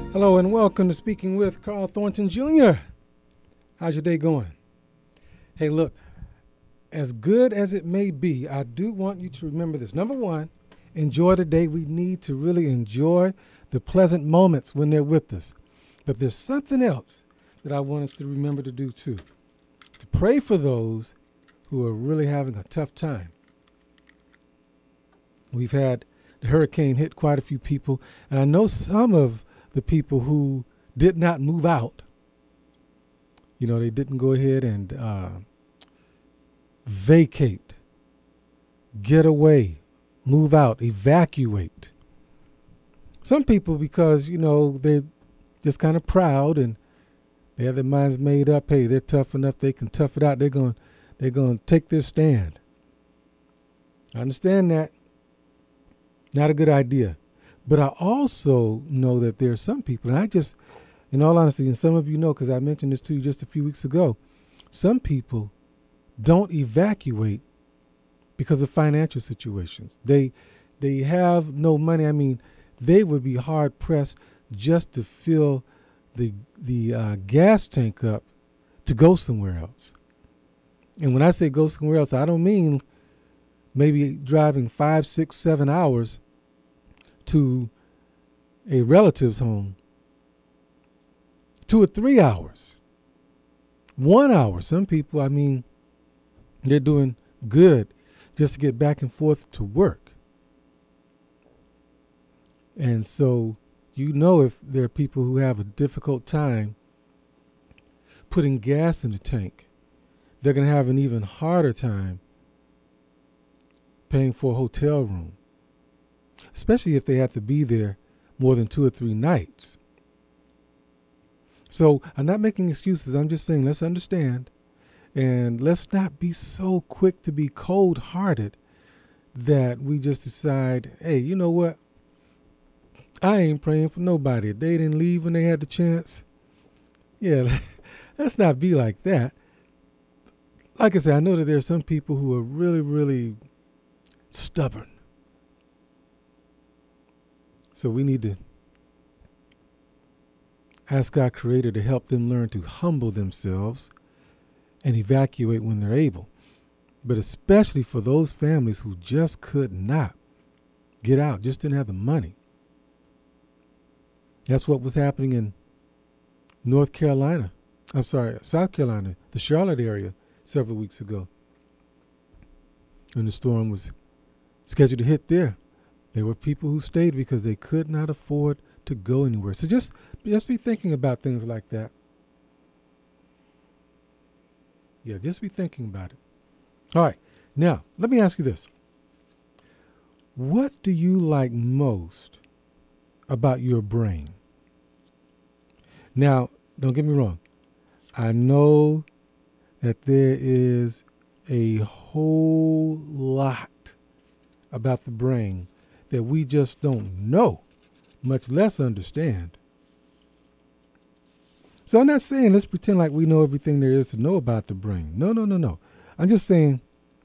Hello and welcome to Speaking with Carl Thornton Jr. How's your day going? Hey, look, as good as it may be, I do want you to remember this. Number one, enjoy the day. We need to really enjoy the pleasant moments when they're with us. But there's something else that I want us to remember to do too. To pray for those who are really having a tough time. We've had the hurricane hit quite a few people, and I know some of the people who did not move out. You know, they didn't go ahead and vacate, get away, move out, evacuate. Some people, because, you know, they're just kind of proud and they have their minds made up. Hey, they're tough enough. They can tough it out. They're going to take their stand. I understand that. Not a good idea. But I also know that there are some people, and I just, in all honesty, and some of you know because I mentioned this to you just a few weeks ago, some people don't evacuate because of financial situations. They have no money. I mean, they would be hard pressed just to fill the gas tank up to go somewhere else. And when I say go somewhere else, I don't mean maybe driving 5, 6, 7 hours to a relative's home. 2 or 3 hours. 1 hour. Some people, I mean, they're doing good just to get back and forth to work. And so, you know, if there are people who have a difficult time putting gas in the tank, they're going to have an even harder time paying for a hotel room, especially if they have to be there more than 2 or 3 nights. So I'm not making excuses. I'm just saying let's understand, and let's not be so quick to be cold-hearted that we just decide, hey, you know what? I ain't praying for nobody. If they didn't leave when they had the chance, yeah, let's not be like that. Like I said, I know that there are some people who are really, really stubborn. So we need to ask our Creator to help them learn to humble themselves and evacuate when they're able. But especially for those families who just could not get out, just didn't have the money. That's what was happening in South Carolina, the Charlotte area several weeks ago. When the storm was scheduled to hit there, there were people who stayed because they could not afford to go anywhere. So just be thinking about things like that. Yeah, just be thinking about it. All right. Now, let me ask you this. What do you like most about your brain? Now, don't get me wrong. I know that there is a whole lot about the brain that we just don't know, much less understand. So I'm not saying let's pretend like we know everything there is to know about the brain. No. I'm just saying,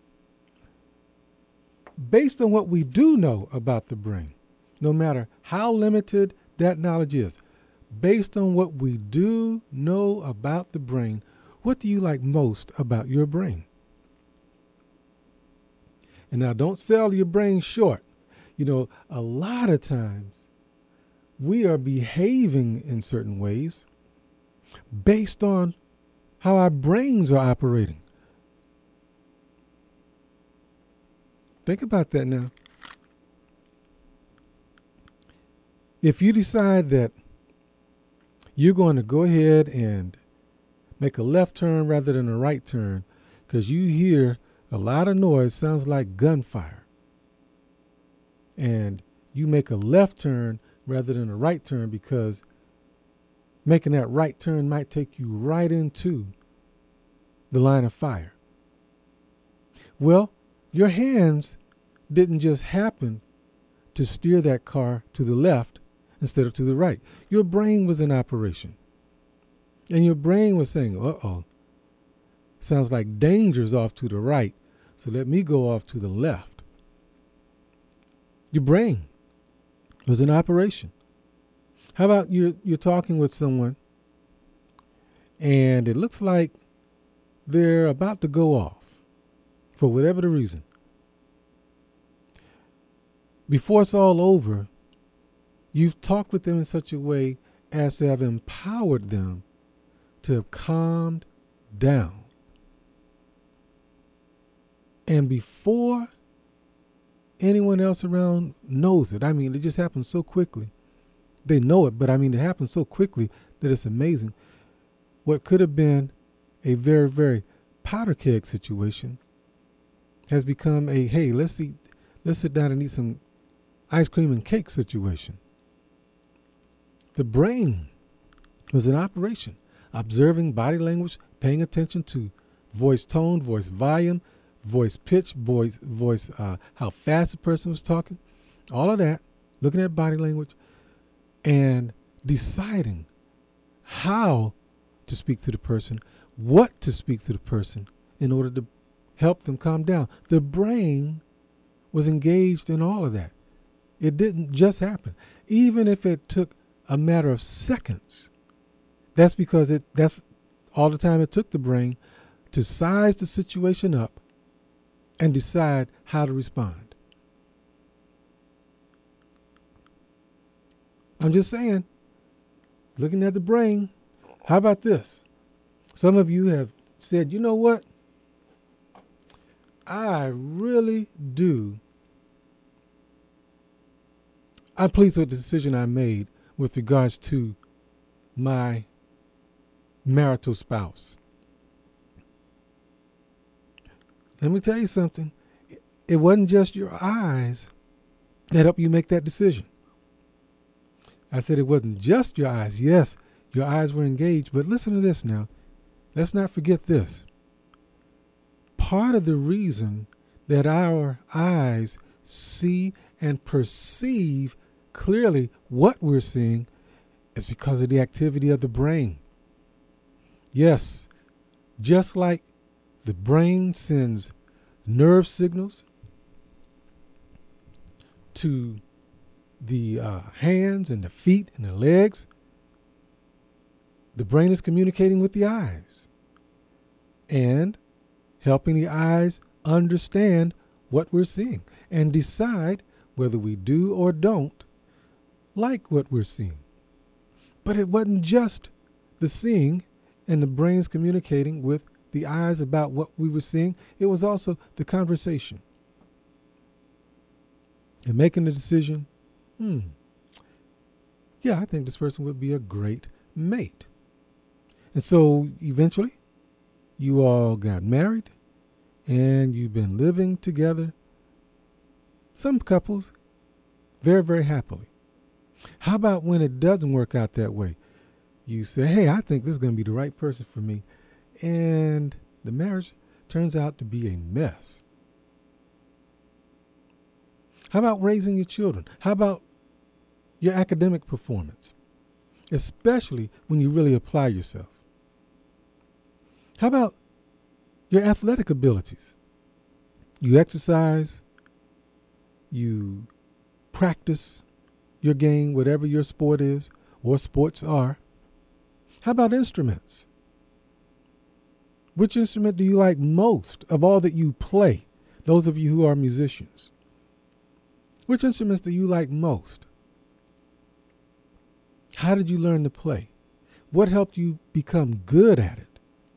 based on what we do know about the brain, no matter how limited that knowledge is, based on what we do know about the brain, what do you like most about your brain? And now don't sell your brain short. You know, a lot of times we are behaving in certain ways based on how our brains are operating. Think about that now. If you decide that you're going to go ahead and make a left turn rather than a right turn because you hear a lot of noise, sounds like gunfire, and you make a left turn rather than a right turn because making that right turn might take you right into the line of fire. Well, your hands didn't just happen to steer that car to the left instead of to the right. Your brain was in operation. And your brain was saying, uh-oh, sounds like danger's off to the right, so let me go off to the left. Your brain was in operation. How about you're talking with someone and it looks like they're about to go off for whatever the reason. Before it's all over, you've talked with them in such a way as to have empowered them to have calmed down. And before anyone else around knows it, I mean, it just happens so quickly. They know it, but I mean, it happens so quickly that it's amazing. What could have been a very, very powder keg situation has become a, hey, let's sit down and eat some ice cream and cake situation. The brain was in operation, observing body language, paying attention to voice tone, voice volume, voice pitch, voice how fast the person was talking, all of that, looking at body language and deciding how to speak to the person, what to speak to the person in order to help them calm down. The brain was engaged in all of that. It didn't just happen. Even if it took a matter of seconds, that's because that's all the time it took the brain to size the situation up and decide how to respond. I'm just saying, looking at the brain, how about this? Some of you have said, you know what? I'm pleased with the decision I made with regards to my marital spouse. Let me tell you something. It wasn't just your eyes that helped you make that decision. I said it wasn't just your eyes. Yes, your eyes were engaged, but listen to this now. Let's not forget this. Part of the reason that our eyes see and perceive clearly what we're seeing is because of the activity of the brain. Yes, just like the brain sends nerve signals to the hands and the feet and the legs, the brain is communicating with the eyes and helping the eyes understand what we're seeing and decide whether we do or don't like what we're seeing. But it wasn't just the seeing and the brain's communicating with the eyes about what we were seeing. It was also the conversation and making the decision, yeah, I think this person would be a great mate. And so eventually you all got married and you've been living together. Some couples very, very happily. How about when it doesn't work out that way? You say, hey, I think this is going to be the right person for me. And the marriage turns out to be a mess. How about raising your children? How about your academic performance? Especially when you really apply yourself. How about your athletic abilities? You exercise, you practice your game, whatever your sport is or sports are. How about instruments? Which instrument do you like most of all that you play? Those of you who are musicians. Which instruments do you like most? How did you learn to play? What helped you become good at it?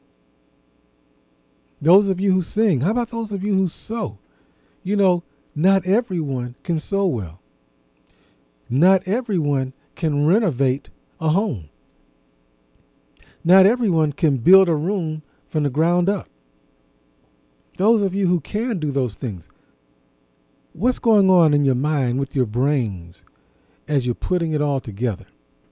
Those of you who sing, how about those of you who sew? You know, not everyone can sew well. Not everyone can renovate a home. Not everyone can build a room from the ground up. Those of you who can do those things, what's going on in your mind with your brains as you're putting it all together?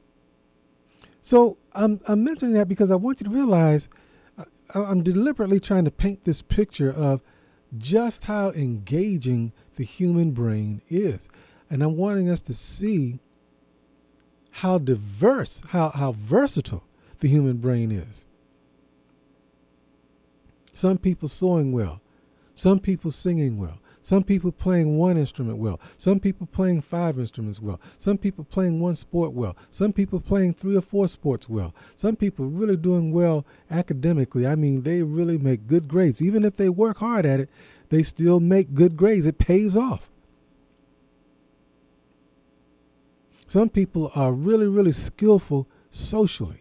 So I'm mentioning that because I want you to realize I'm deliberately trying to paint this picture of just how engaging the human brain is. And I'm wanting us to see how diverse, how versatile the human brain is. Some people sewing well, some people singing well, Some people playing one instrument well. Some people playing 5 instruments well. Some people playing one sport well. Some people playing 3 or 4 sports well. Some people really doing well academically. I mean, they really make good grades. Even if they work hard at it, they still make good grades. It pays off. Some people are really, really skillful socially.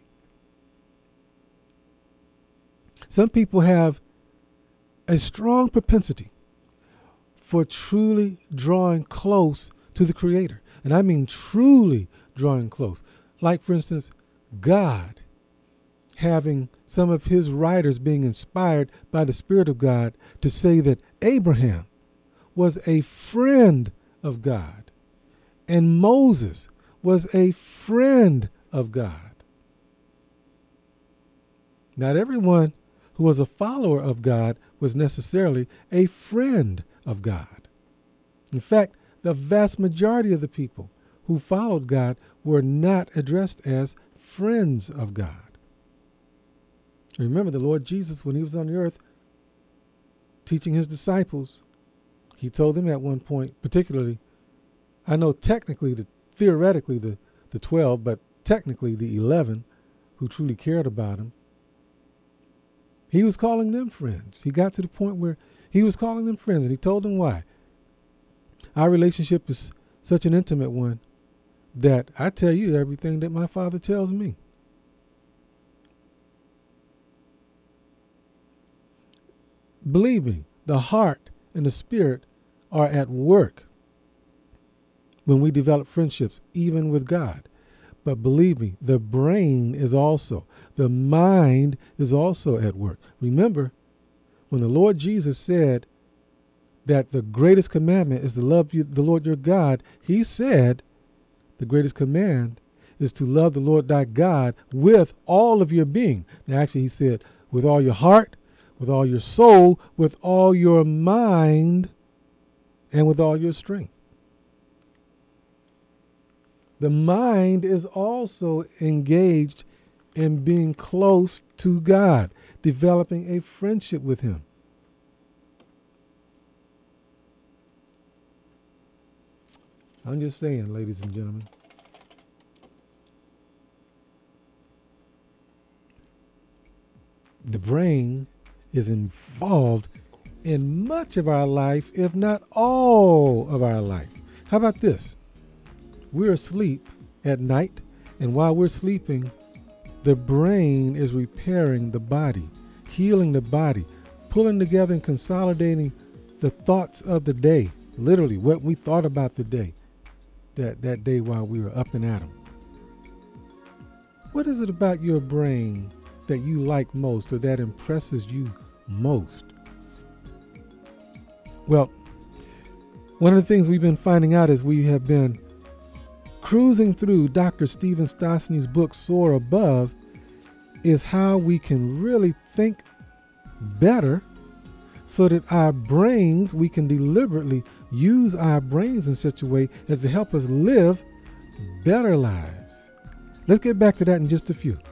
Some people have a strong propensity for truly drawing close to the Creator. And I mean truly drawing close. Like, for instance, God having some of his writers being inspired by the Spirit of God to say that Abraham was a friend of God and Moses was a friend of God. Not everyone who was a follower of God was necessarily a friend of God. In fact, the vast majority of the people who followed God were not addressed as friends of God. Remember, the Lord Jesus, when he was on the earth teaching his disciples, he told them at one point, particularly, I know theoretically the 12, but technically the 11 who truly cared about him, he was calling them friends. He got to the point where he was calling them friends, and he told them why. Our relationship is such an intimate one that I tell you everything that my Father tells me. Believe me, the heart and the spirit are at work when we develop friendships, even with God. But believe me, the brain is also, the mind is also at work. Remember, when the Lord Jesus said that the greatest commandment is to love the Lord your God, he said the greatest command is to love the Lord thy God with all of your being. Now, actually, he said with all your heart, with all your soul, with all your mind, and with all your strength. The mind is also engaged in being close to God, developing a friendship with him. I'm just saying, ladies and gentlemen. The brain is involved in much of our life, if not all of our life. How about this? We're asleep at night, and while we're sleeping, the brain is repairing the body, healing the body, pulling together and consolidating the thoughts of the day, literally what we thought about the day, that day while we were up and at 'em. What is it about your brain that you like most or that impresses you most? Well, one of the things we've been finding out as we have been cruising through Dr. Stephen Stosny's book, Soar Above, is how we can really think better so that our brains, we can deliberately use our brains in such a way as to help us live better lives. Let's get back to that in just a few.